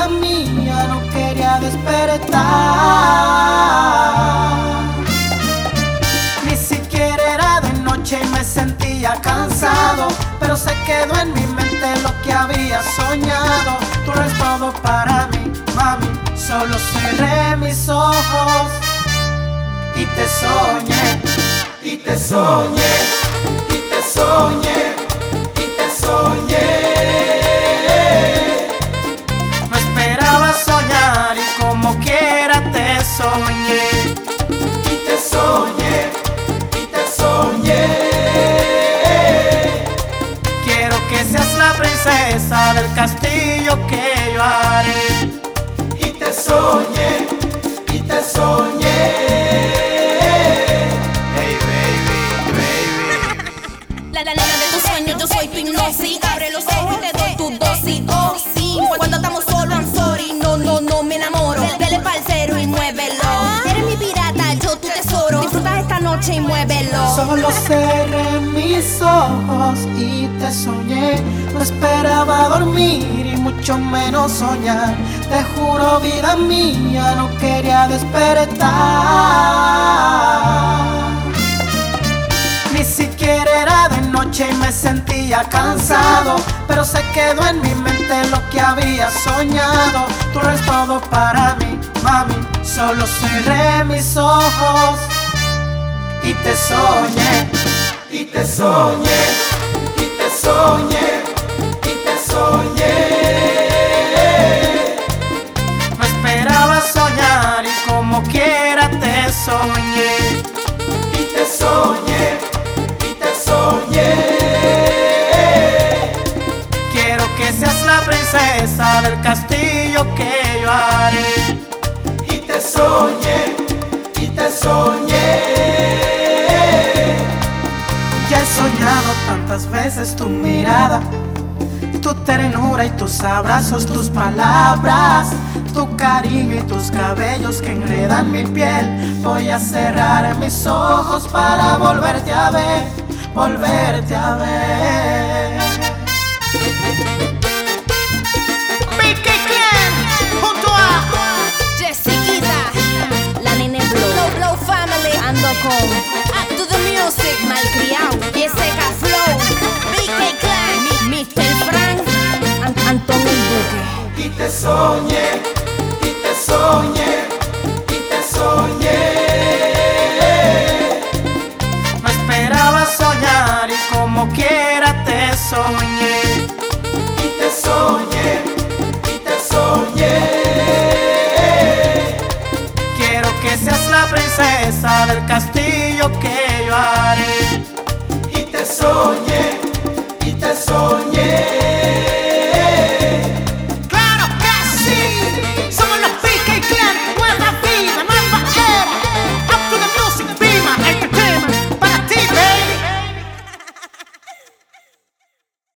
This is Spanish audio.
vida mía no quería despertar. Ni siquiera era de noche y me sentía cansado, pero se quedó en mi mente lo que había soñado. Tú eres todo para mí, mami. Solo cerré mis ojos y te soñé, y te soñé, y te soñé, y te soñé. No esperaba soñar y como quiera te soñé, y te soñé, y te soñé. Quiero que seas la princesa del castillo que yo haré. Y te soñé, y te soñé. Hey baby, baby. La nena de tus sueños, yo soy tu hipnosis. Abre los ojos y te doy tu dosis. Oh sí, cuando estamos solos, I'm sorry. No me enamoro. Dele pa'l cero y muévelo. Eres mi pirata, yo tu tesoro. Disfruta esta noche y muévelo. Solo cerré mis ojos y te soñé. No esperaba dormir y mucho menos soñar. Te juro, vida mía, no quería despertar. Ni siquiera era de noche y me sentía cansado, pero se quedó en mi mente lo que había soñado. Tú eres todo para mí, mami. Solo cerré mis ojos y te soñé, y te soñé, y te soñé, y te soñé. No esperaba soñar y como quiera te soñé, y te soñé, y te soñé. Quiero que seas la princesa del castillo que yo haré. Y te soñé, y te soñé. Ya he soñado tantas veces tu mirada, tu ternura y tus abrazos, tus palabras, tu cariño y tus cabellos que enredan mi piel. Voy a cerrar mis ojos para volverte a ver, volverte a ver. Vicky Clan junto a Jessiquita, la nene Blow Family. Ando con Up to the Music, malcriado, Jessica Flow, Vicky Clan, Mr. Frank, Antonio Duque. Y te soñé, y te soñé, y te soñé. No esperaba soñar y como quiera te soñé, y te soñé, y te soñé. Quiero que seas la princesa del castillo que yo haré. Y te soñé,